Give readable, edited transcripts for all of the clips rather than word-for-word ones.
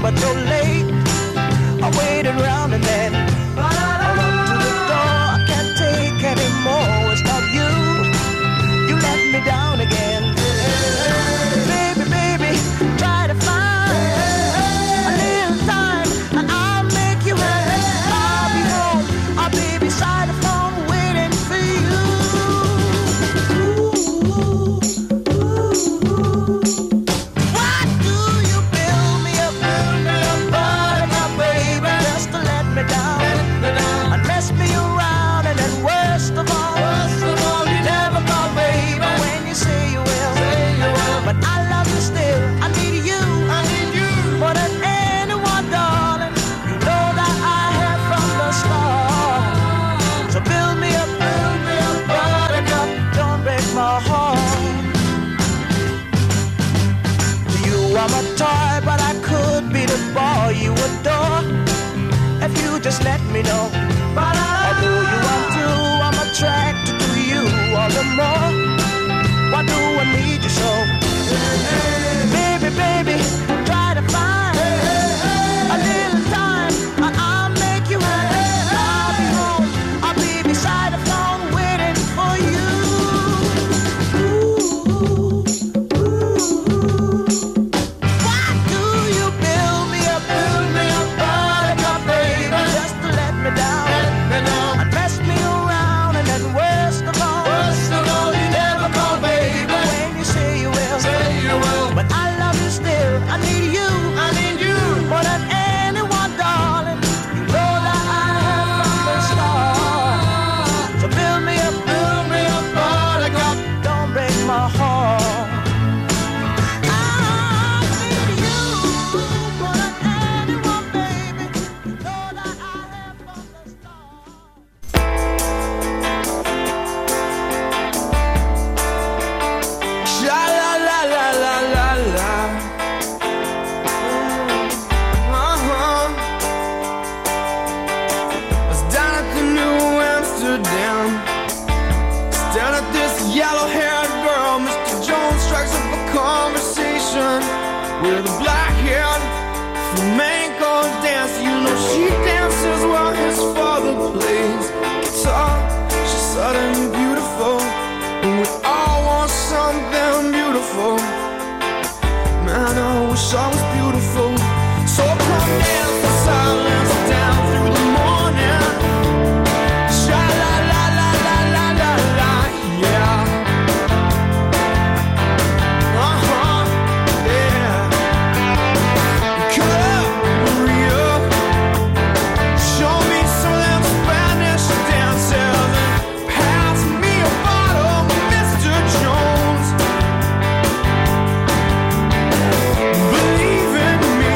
but you're late. I waited around and then I run to the door. I can't take anymore. It's not you. You let me down again. Baby, baby, try to find a little time and I'll make you happy. I'll be home. I'll be beside the phone waiting for you. Why do you build me up, buttercup, baby, just to let me down and mess me around? And then worst of all, you never call, baby, when you say you will. But I love you still. I need you more than anyone, darling. You know that I have from the start. So build me up, buttercup, don't break my heart. You are my toy, but I could be the boy you adore if you just let me know. Although you are too, I'm attracted to you all the more. Why do I need you so? Baby, baby, try to find a little time and I'll make you happy. I'll be home, I'll be beside the phone waiting for you. Why do you build me up, buttercup, baby, just to let me down and mess me around? And then worst of all, you never call, baby, when you say you will. But I love you still. I need you more than anyone, darling. You know that I have from the start. So build me up, buttercup, don't break my heart. I need you more than anyone, baby. You know that I have from the start. Sha la la la la la la. I was down at the New Amsterdam, staring at this yellow-haired girl. Mr. Jones strikes up a conversation with a black-haired flamenco dancer. You know she dances while his father plays guitar. She's sudden beautiful, and we all want something beautiful. Man, I wish I was beautiful. So come in for silence down through the morning. Sha la la la la la la la, yeah. Yeah. Cut up, Maria. Show me some of them Spanish dances and pass me a bottle, Mr. Jones. Believe in me.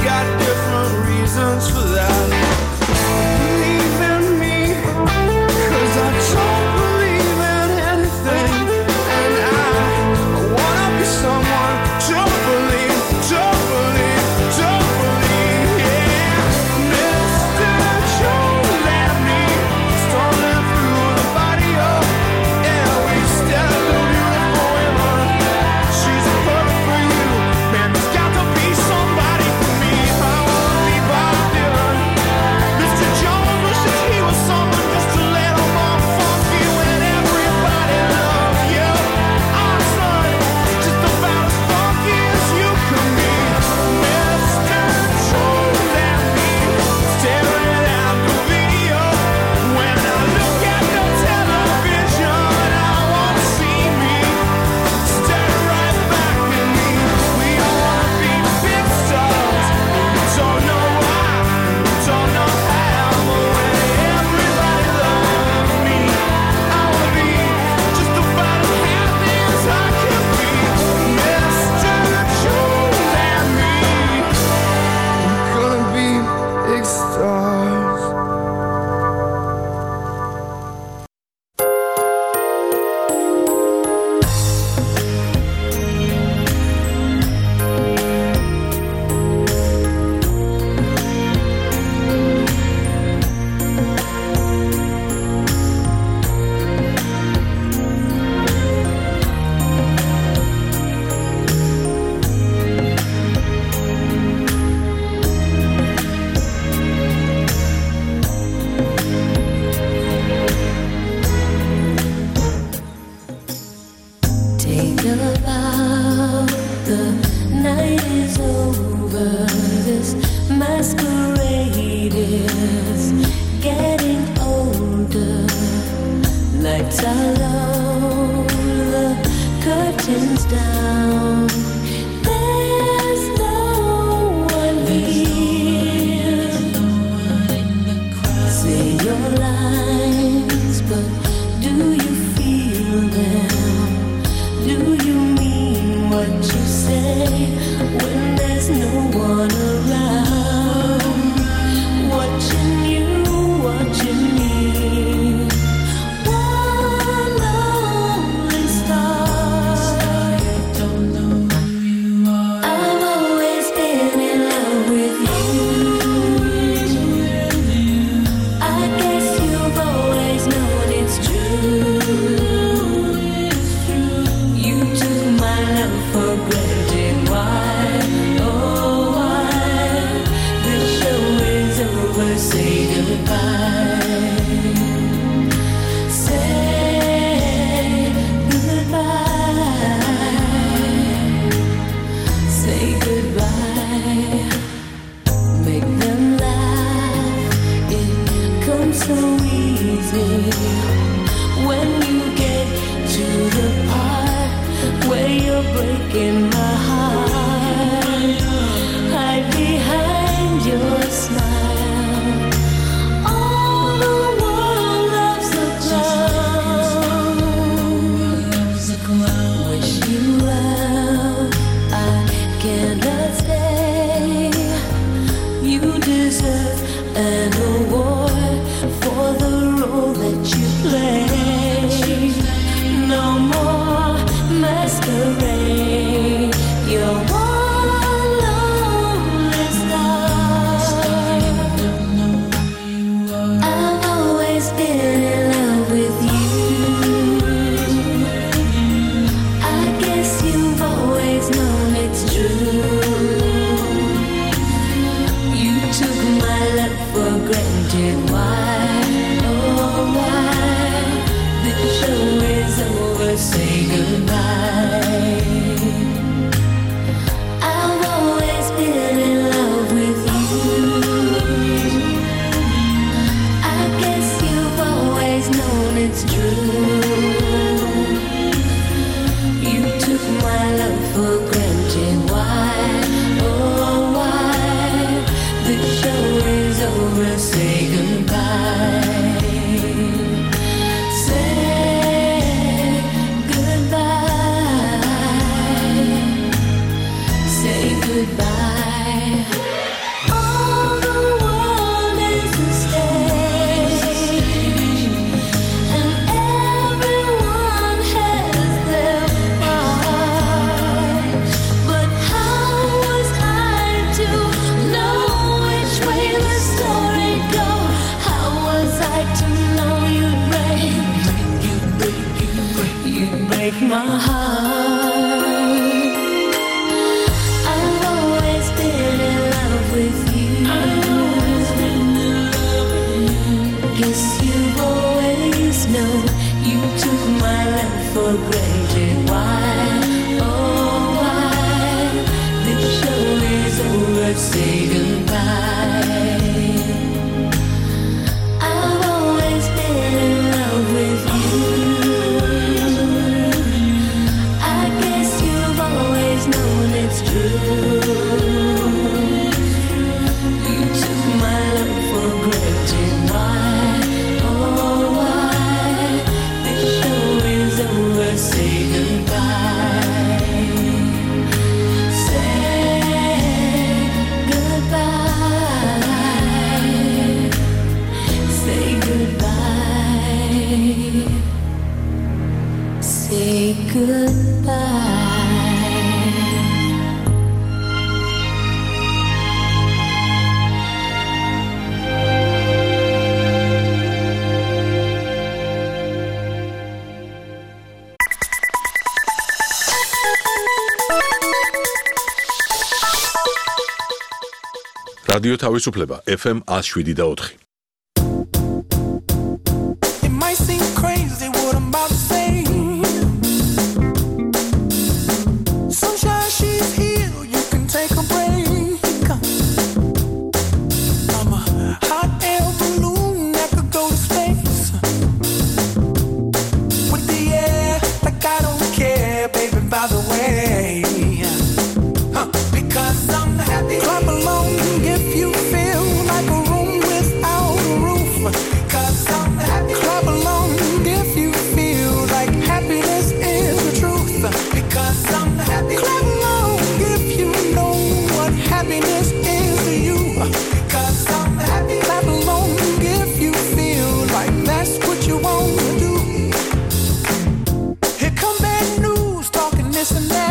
got different reasons for that. Believe in me, 'cause I don't believe in anything. And I wanna be someone to believe, yeah. Mr. Joe, let me stumbling through the body of every step of beautiful women. She's perfect for you, man, there's got to be somebody for me. I wanna be Bob Dylan. Mr. Jones wishes he was someone just to let him all funk you, and everybody loves you. Our son is just about as funky as you can be. Mr. Jones and me staring at the video. When I look at the television, I won't see me stare right back at me. We all wanna be big stars. Don't know why, don't know how, but when everybody loves me, I wanna be just about as happy as I can be. Mr. Jones and me, we're gonna be big stars. Take a bow, the night is over. This masquerade is getting older. Lights are low, the curtains down. There's no one here. Say your lines, but do you feel them? Do you mean what you say when there's no one around? Watching you, watching me. One lonely star. Don't know who you are. I've always been in love with you. I guess you've always known it's true. You took my love for granted. Why? Oh, why? The show is over. Say goodbye. Say goodbye. Say goodbye. Make them laugh. It comes so easy when you get to the part where you're breaking my heart. Hide behind your smile. All the world loves a clown. Wish you well. I cannot stay. You deserve an award for the role that you play. No more masquerade. You're one lonely star. I've always been in love with you. I guess you've always known it's true. You took my love for granted. Why? Oh, why? The show is over. Say goodbye. I've always been in love with you. I guess you've always known it's true. You took my love for granted. Why? Oh, why? The show is over. Say goodbye. Say goodbye. Say goodbye. my heart. I've always been in love with you. Guess you've always known you took my love for granted. Why, oh why? The show is over, say goodbye. I've always been in love with you. I guess you've always known it's true. You took my love for granted. Why, oh why? The show is over, say goodbye. Say goodbye. Say goodbye. Say goodbye. რადიო თავისუფლება FM 107.4. It might seem crazy what I'm about to say. Sunshine, she's here, you can take a break. I'm a hot air balloon that could go to space. With the air, like I don't care, baby, by the way. Because I'm happy. Clap along if you feel like a room without a roof. Because I'm happy. Clap along if you feel like happiness is the truth. Because I'm happy. Clap along if you know what happiness is to you. Because I'm happy. Clap along if you feel like that's what you want to do. Here come bad news, talking this and that.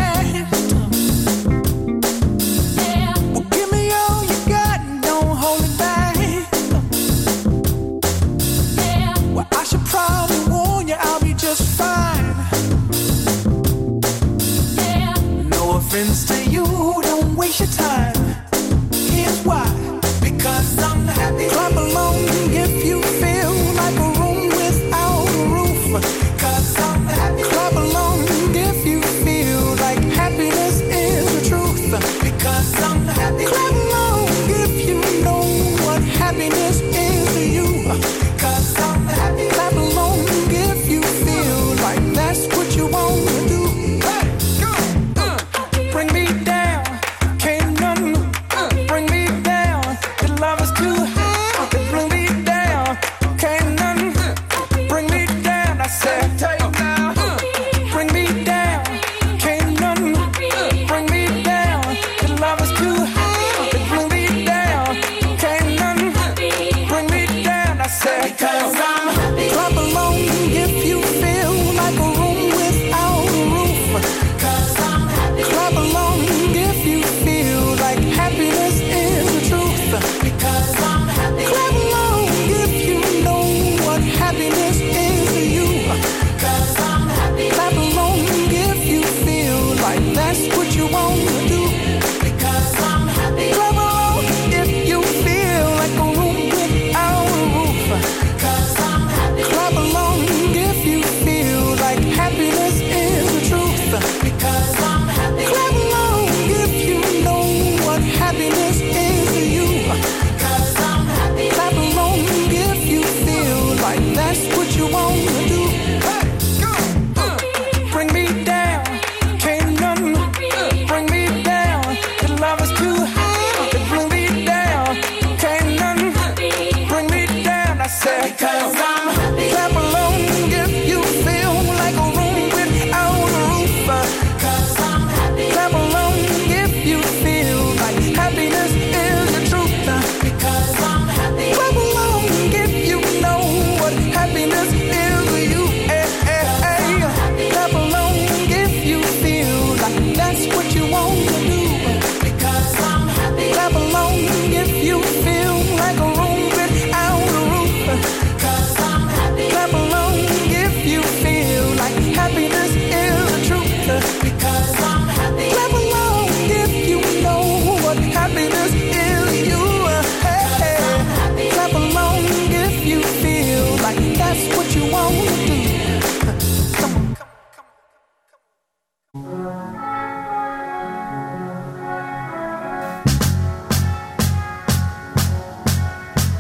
Well, give me all you got and don't hold it back. Well, I should probably warn you, I'll be just fine. No offense to you, don't waste your time. Here's why. Because I'm happy. Clap along if you feel like a room without a roof. Because I'm happy. Clap along if you feel like happiness is the truth. Because I'm happy. Clap along if you know what happiness is to you. Because I'm happy. Clap along if you feel like that's what you want to do. Hey, go. Bring me down, can't none bring me down. The love is too high. Bring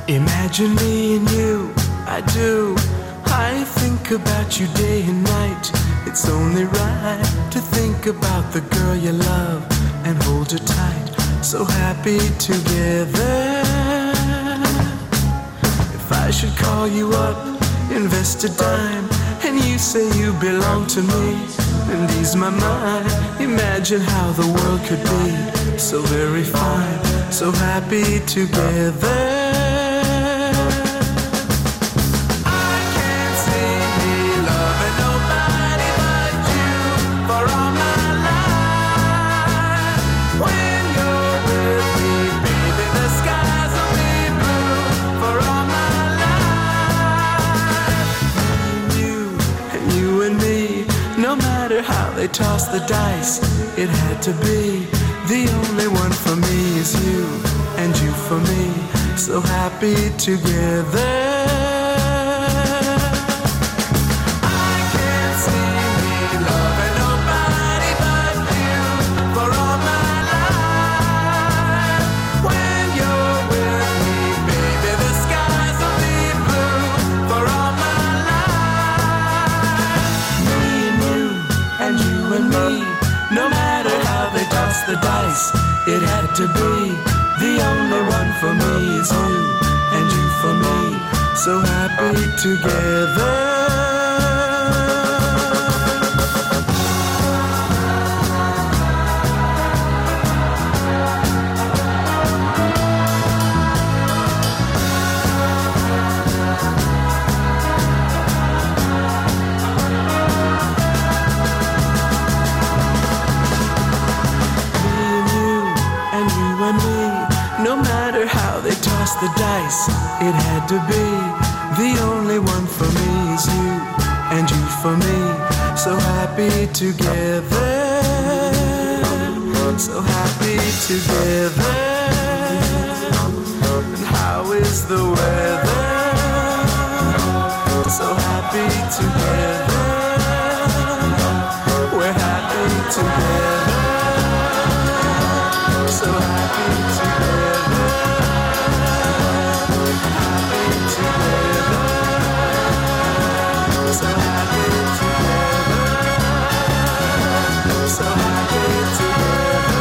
Imagine me and you, I do. I think about you day and night. It's only right to think about the girl you love and hold her tight. So happy together. If I should call you up, invest a dime, and you say you belong to me, and ease my mind. Imagine how the world could be so very fine, so happy together. They tossed the dice, it had to be. The only one for me is you, and you for me, so happy together. I can't see me loving nobody but you for all my life. When you're with me, baby, the skies will be blue for all my life. Me and you, and you and me, no matter how they toss the dice, it had to be. The only one for me is you, and you for me, so happy together. The dice, it had to be. The only one for me is you, and you for me, so happy together, so happy together. And how is the weather? So happy together, we're happy together, so happy together. So happy together, so happy together.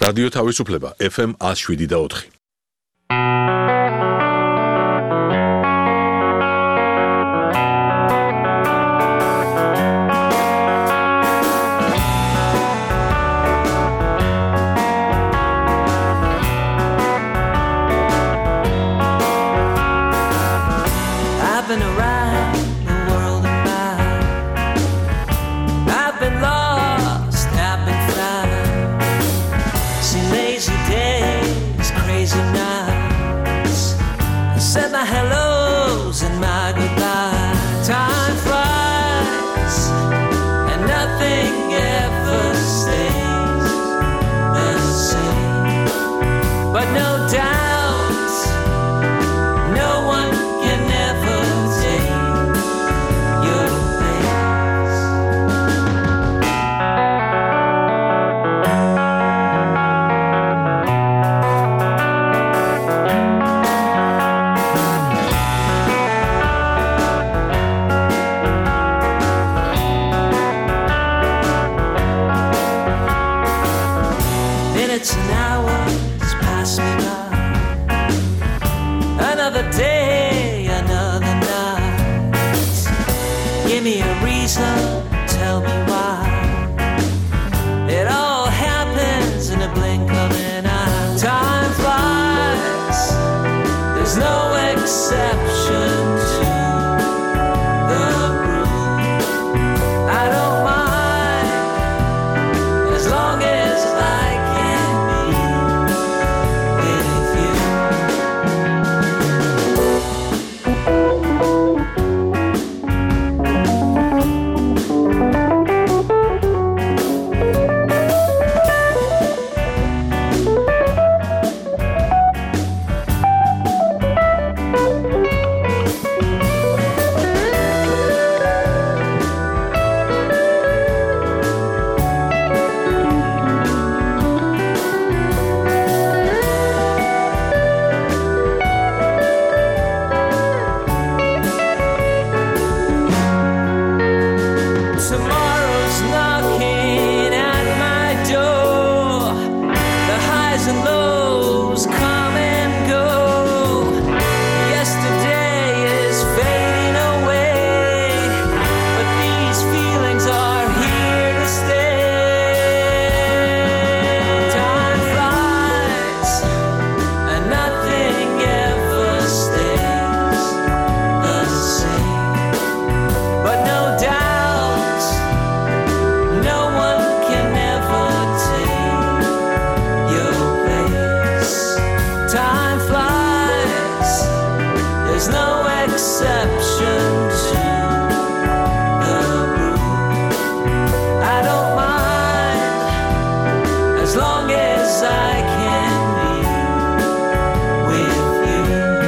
რადიო თავისუფლება FM 107.4. Been around the world and back. I've been lost, I've been found. Seen lazy days, crazy nights. I said my hellos and my goodbyes. Time flies and nothing ever stays the same. But no doubt, no one can ever minutes and hours pass me by. Another day, another night. Give me a reason, tell me why. It all happens in a blink of an eye. Time flies, there's no exception to the rule. I don't mind as long as I can be with you. Tomorrow's knocking at my door. The highs and lows come and go. Yesterday is fading away, but these feelings are here to stay. Time flies and nothing ever stays the same. But no doubt, no one can ever take your place. Time flies, there's no exception to the rule. I don't mind as long as I can be with you.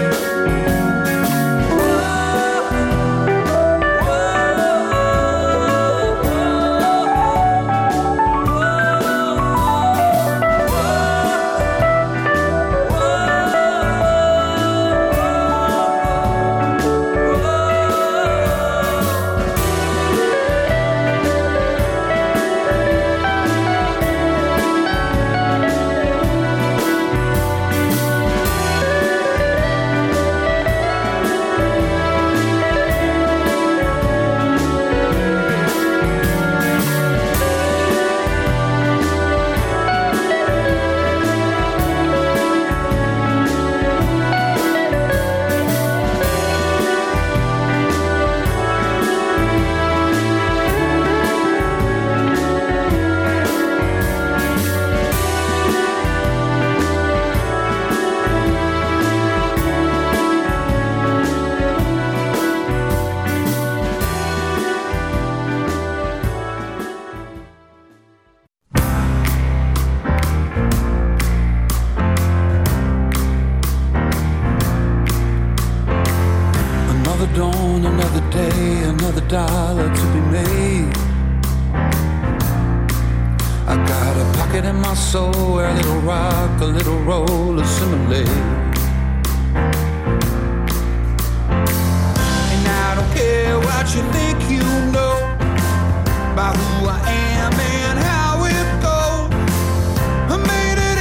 Another dawn, another day, another dollar to be made. I got a pocket in my soul where a little rock, a little roll assimilate. And I don't care what you think you know about who I am and how it goes. I made it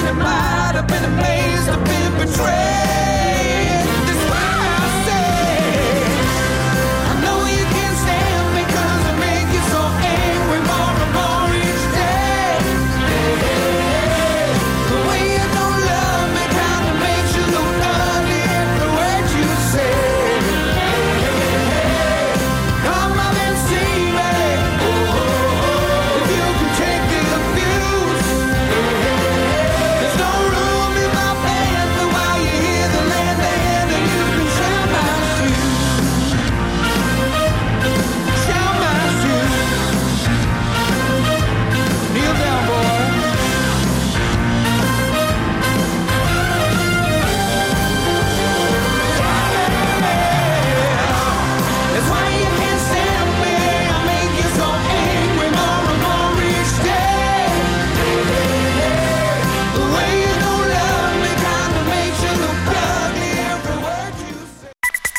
It might have been amazed, I've been betrayed. That's why I say, I know you can't stand me 'cause I make you so angry more and more each day. The way you don't love me kinda makes you look ugly every word you say. Come up and see me. If you can take the abuse, there's no room in my bed for while you hear the land and you can share my shoes. Share my shoes. Kneel down, boy. That's why you can't stand me. I make you so angry more and more each day. The way you don't love me kinda makes you look ugly every word you say.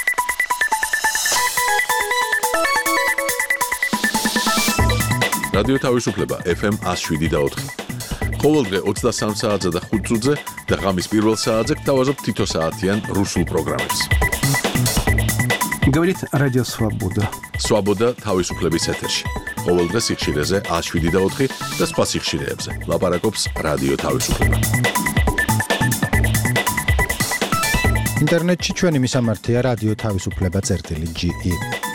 რადიო თავისუფლება FM 107.4. ყოველდღე 23 საათზე და 5 წუთზე და ღამის პირველ საათზე გთავაზობ თითო საათიან რუსულ პროგრამებს. Говорит Радио Свобода. Свобода თავისუფლების ეთერში. ყოველდღე სიხშირეზე 107.4 და სხვა სიხშირეებზე. ლაპარაკობს რადიო თავისუფლება. ინტერნეტში ჩვენი მისამართია რადიო თავისუფლება.ge